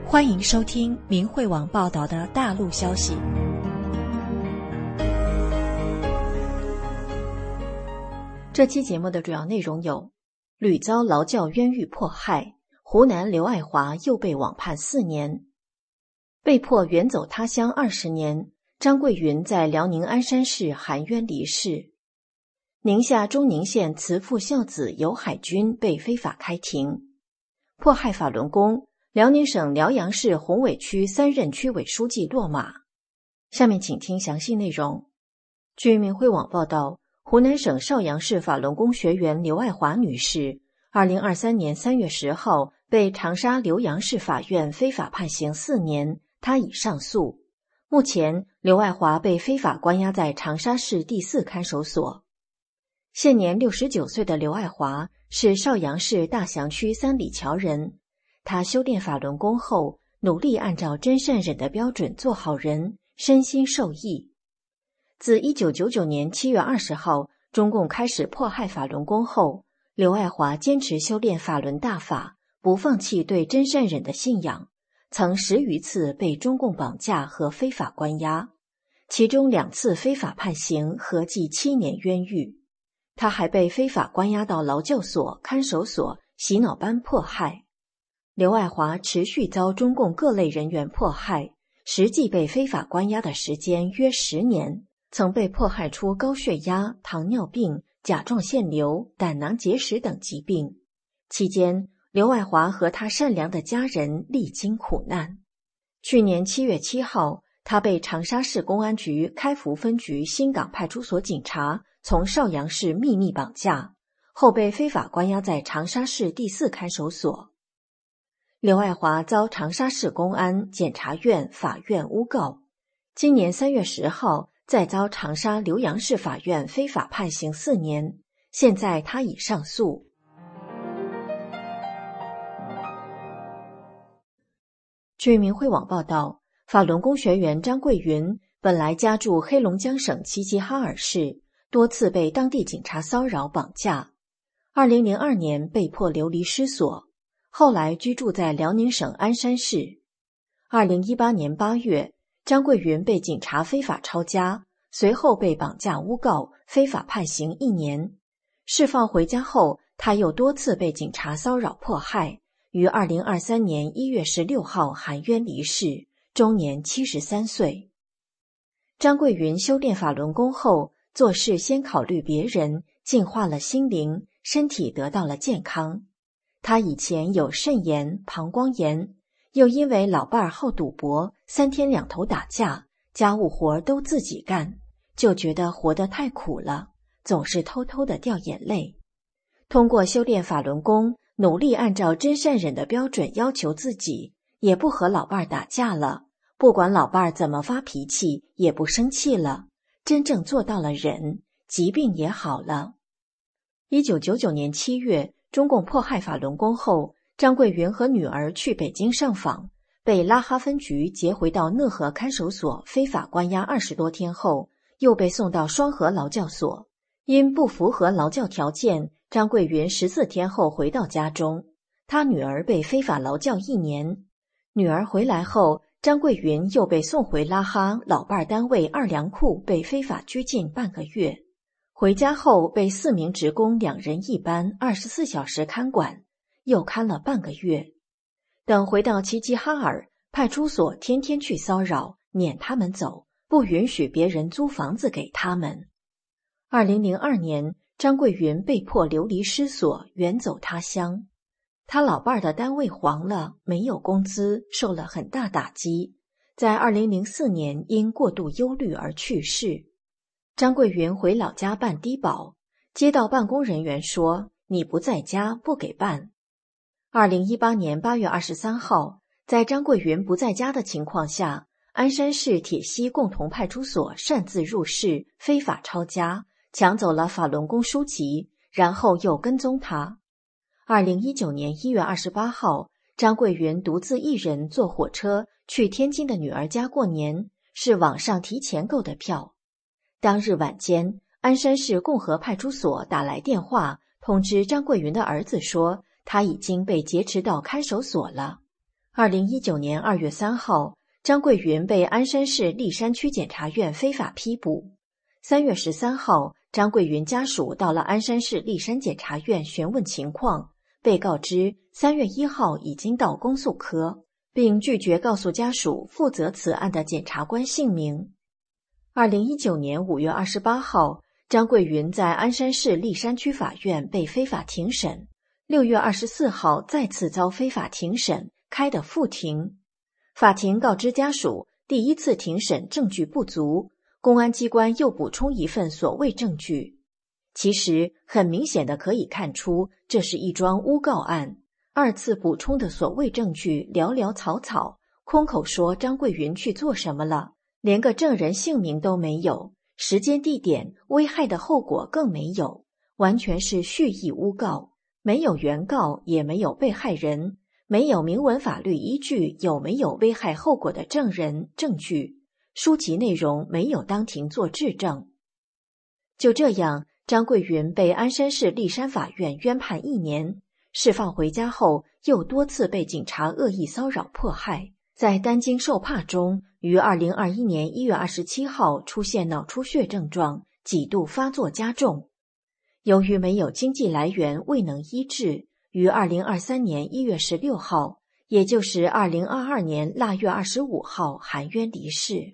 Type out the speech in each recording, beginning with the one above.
欢迎收听明慧网报道的大陆消息。这期节目的主要内容有：屡遭劳教冤狱迫害，湖南刘爱华又被网判4年；被迫远走他乡20年，张桂云在辽宁鞍山市含冤离世；宁夏中宁县慈父孝子游海军被非法开庭；迫害法轮功，辽宁省辽阳市宏伟区3任区委书记落马。下面请听详细内容。据明慧网报道，湖南省邵阳市法轮功学员刘爱华女士2023年3月10号被长沙浏阳市法院非法判刑4年，她已上诉。目前，刘爱华被非法关押在长沙市第4看守所。现年69岁的刘爱华是邵阳市大祥区3里桥人。他修炼法轮功后，努力按照真善忍的标准做好人，身心受益。自1999年7月20号中共开始迫害法轮功后，刘爱华坚持修炼法轮大法，不放弃对真善忍的信仰，曾10余次被中共绑架和非法关押，其中2次非法判刑，合计7年冤狱。他还被非法关押到劳教所、看守所、洗脑班迫害。刘爱华持续遭中共各类人员迫害，实际被非法关押的时间约10年，曾被迫害出高血压、糖尿病、甲状腺瘤、胆囊结石等疾病。期间，刘爱华和他善良的家人历经苦难。去年7月7号，他被长沙市公安局开福分局新港派出所警察从邵阳市秘密绑架，后被非法关押在长沙市第4看守所。刘爱华遭长沙市公安、检察院、法院诬告，今年3月10号再遭长沙浏阳市法院非法判刑4年，现在他已上诉。据明慧网报道，法轮功学员张桂云本来家住黑龙江省齐齐哈尔市，多次被当地警察骚扰绑架，2002年被迫流离失所，后来居住在辽宁省鞍山市。2018年8月，张桂云被警察非法抄家，随后被绑架诬告，非法判刑1年。释放回家后，他又多次被警察骚扰迫害，于2023年1月16号含冤离世，终年73岁。张桂云修炼法轮功后，做事先考虑别人，净化了心灵，身体得到了健康。他以前有肾炎、膀胱炎，又因为老伴儿好赌博，3天2头打架，家务活都自己干，就觉得活得太苦了，总是偷偷的掉眼泪。通过修炼法轮功，努力按照真善忍的标准要求自己，也不和老伴儿打架了，不管老伴儿怎么发脾气，也不生气了，真正做到了忍，疾病也好了。1999年7月，中共迫害法轮功后，张桂云和女儿去北京上访，被拉哈分局截回到讷河看守所非法关押20多天后，又被送到双河劳教所。因不符合劳教条件，张桂云14天后回到家中，她女儿被非法劳教1年。女儿回来后，张桂云又被送回拉哈老伴单位2粮库，被非法拘禁半个月。回家后被4名职工2人1班24小时看管，又看了半个月。等回到齐齐哈尔，派出所天天去骚扰，撵他们走，不允许别人租房子给他们。2002年，张桂云被迫流离失所，远走他乡。他老伴的单位黄了，没有工资，受了很大打击，在2004年因过度忧虑而去世。张桂云回老家办低保，接到办公人员说你不在家，不给办。2018年8月23号，在张桂云不在家的情况下，鞍山市铁西共同派出所擅自入室，非法抄家，抢走了法轮功书籍，然后又跟踪他。2019年1月28号，张桂云独自一人坐火车去天津的女儿家过年，是网上提前购的票。当日晚间，鞍山市共和派出所打来电话，通知张桂云的儿子说他已经被劫持到看守所了。 2019年2月3号，张桂云被鞍山市栗山区检察院非法批捕。3月13号，张桂云家属到了鞍山市栗山检察院询问情况，被告知3月1号已经到公诉科，并拒绝告诉家属负责此案的检察官姓名。2019年5月28号，张桂云在鞍山市栗山区法院被非法庭审，6月24号再次遭非法庭审，开的复庭。法庭告知家属，第一次庭审证据不足，公安机关又补充一份所谓证据。其实很明显的可以看出，这是一桩诬告案。二次补充的所谓证据寥寥草草，空口说张桂云去做什么了，连个证人姓名都没有，时间地点、危害的后果更没有，完全是蓄意诬告，没有原告，也没有被害人，没有明文法律依据有没有危害后果的证人、证据，书籍内容没有当庭做质证。就这样，张桂云被鞍山市栗山法院冤判1年，释放回家后又多次被警察恶意骚扰迫害，在担惊受怕中，于2021年1月27号出现脑出血症状，几度发作加重。由于没有经济来源，未能医治，于2023年1月16号，也就是2022年腊月25号含冤离世。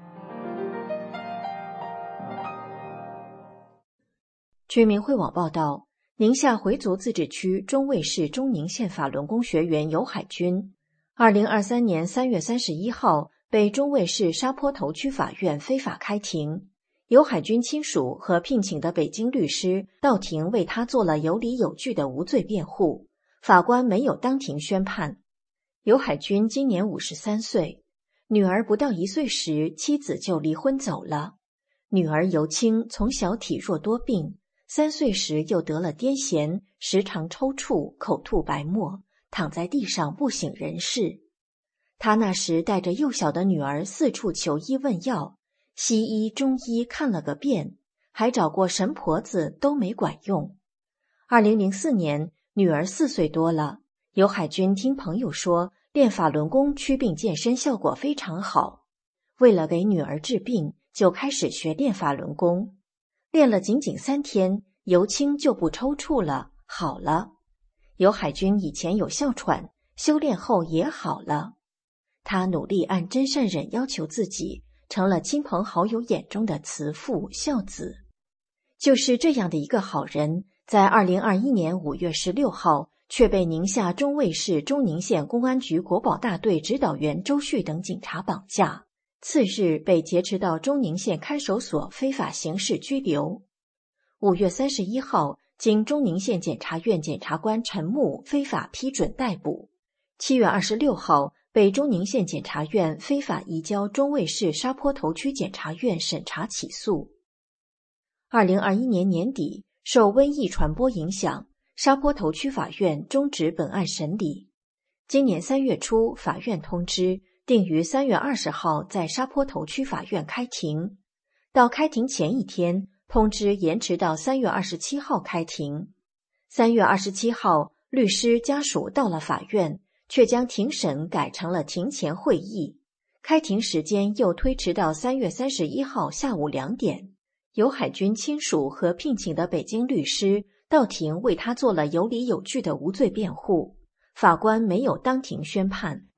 居民会网报道，宁夏回族自治区中卫市中宁县法轮功学员尤海军2023年3月31号被中卫市沙坡头区法院非法开庭。尤海军亲属和聘请的北京律师到庭为他做了有理有据的无罪辩护，法官没有当庭宣判。尤海军今年53岁，女儿不到1岁时妻子就离婚走了。女儿尤青从小体弱多病，3岁时又得了癫痫，时常抽搐，口吐白沫，躺在地上不省人事。他那时带着幼小的女儿四处求医问药，西医、中医看了个遍，还找过神婆子都没管用。2004年，女儿4岁多了，尤海军听朋友说练法轮功祛病健身效果非常好，为了给女儿治病，就开始学练法轮功。练了仅仅3天，尤青就不抽搐了，好了。尤海军以前有哮喘，修炼后也好了。他努力按真善忍要求自己，成了亲朋好友眼中的慈父孝子。就是这样的一个好人，在2021年5月16号却被宁夏中卫市中宁县公安局国保大队指导员周旭等警察绑架，次日被劫持到中宁县看守所非法刑事拘留。5月31号，经中宁县检察院检察官陈木非法批准逮捕。7月26号，被中宁县检察院非法移交中卫市沙坡头区检察院审查起诉。2021年年底，受瘟疫传播影响，沙坡头区法院终止本案审理。今年3月初，法院通知定于3月20号在沙坡头区法院开庭。到开庭前一天，通知延迟到3月27号开庭。3月27号，律师家属到了法院，却将庭审改成了庭前会议，开庭时间又推迟到3月31号下午2点。尤海军亲属和聘请的北京律师到庭为他做了有理有据的无罪辩护，法官没有当庭宣判。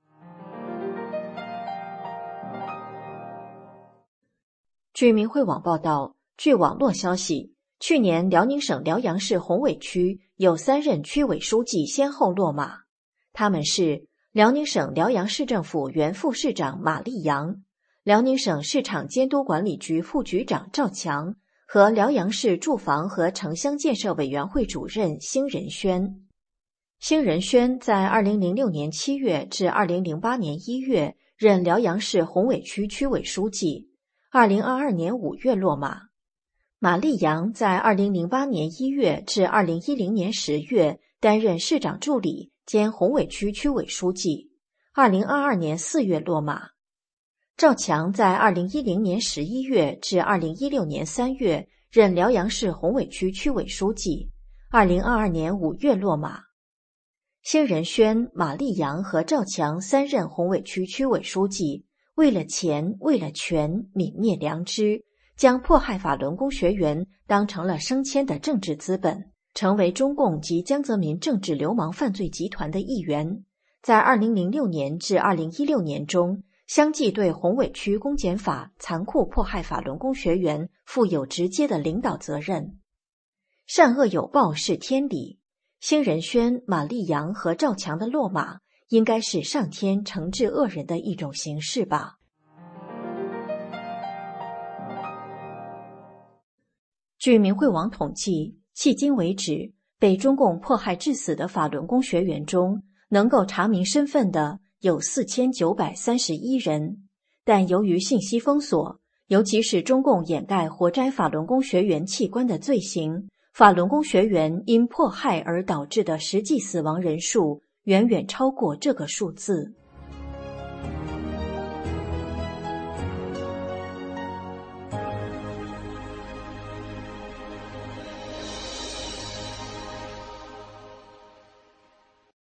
据民会网报道，据网络消息，去年辽宁省辽阳市宏伟区有3任区委书记先后落马，他们是辽宁省辽阳市政府原副市长马立阳、辽宁省市场监督管理局副局长赵强和辽阳市住房和城乡建设委员会主任辛仁轩。辛仁轩在2006年7月至2008年1月任辽阳市宏伟区区委书记，2022年5月落马。马立阳在2008年1月至2010年10月担任市长助理兼宏伟区区委书记，2022年4月落马。赵强在2010年11月至2016年3月任辽阳市宏伟区区委书记，2022年5月落马。 辛仁轩、马立阳和赵强三任宏伟区区委书记，为了钱，为了权，泯灭良知，将迫害法轮功学员当成了升迁的政治资本，成为中共及江泽民政治流氓犯罪集团的一员。在2006年至2016年中，相继对宏伟区公检法残酷迫害法轮功学员负有直接的领导责任。善恶有报是天理，辛仁轩、马立阳和赵强的落马，应该是上天惩治恶人的一种形式吧。据明慧网统计，迄今为止，被中共迫害致死的法轮功学员中，能够查明身份的有4931人，但由于信息封锁，尤其是中共掩盖活摘法轮功学员器官的罪行，法轮功学员因迫害而导致的实际死亡人数远远超过这个数字。